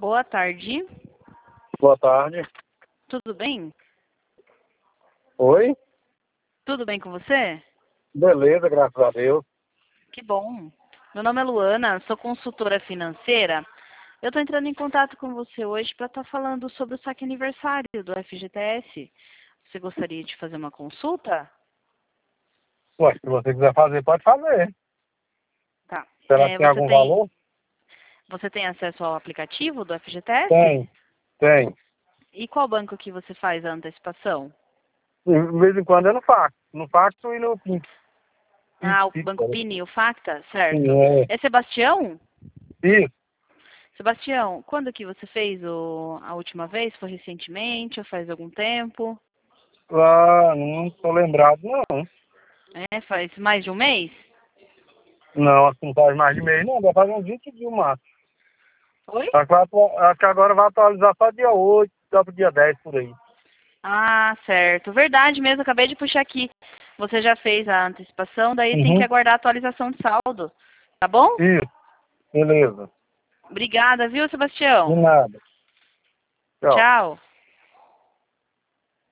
Boa tarde. Boa tarde. Tudo bem? Oi? Tudo bem com você? Beleza, graças a Deus. Que bom. Meu nome é Luana, sou consultora financeira. Eu estou entrando em contato com você hoje para estar falando sobre o saque aniversário do FGTS. Você gostaria de fazer uma consulta? Ué, se você quiser fazer, pode fazer. Tá. Será que tem algum valor? Você tem acesso ao aplicativo do FGTS? Tem. E qual banco que você faz a antecipação? De vez em quando é no fax. No fax e no Pix. Ah, o Banco Pini, o Facta, certo. Sim, é. É Sebastião? Isso. Sebastião, quando que você fez a última vez? Foi recentemente ou faz algum tempo? Ah, não tô lembrado, não. É, faz mais de um mês? Não, acho que não faz mais de mês, não. Vai fazer uns 20 dias, mano. Oi? Acho que agora vai atualizar só dia 8, só pro dia 10, por aí. Ah, certo. Verdade mesmo, acabei de puxar aqui. Você já fez a antecipação, daí tem que Uhum. aguardar a atualização de saldo. Tá bom? Isso. Beleza. Obrigada, viu, De Sebastião? nada. Tchau. Tchau.